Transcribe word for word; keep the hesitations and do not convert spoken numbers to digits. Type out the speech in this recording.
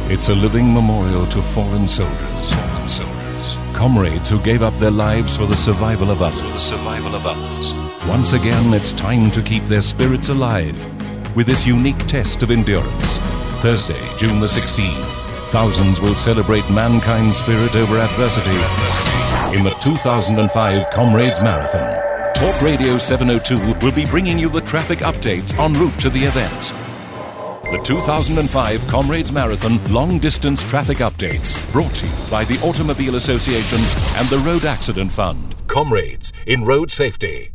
It's a living memorial to fallen soldiers. Fallen soldiers. Comrades who gave up their lives for the survival of others. The survival of others. Once again, it's time to keep their spirits alive with this unique test of endurance. Thursday, June the sixteenth, thousands will celebrate mankind's spirit over adversity in the two thousand five Comrades Marathon. Talk Radio seven oh two will be bringing you the traffic updates en route to the event. The two thousand five Comrades Marathon Long Distance Traffic Updates, brought to you by the Automobile Association and the Road Accident Fund. Comrades in road safety.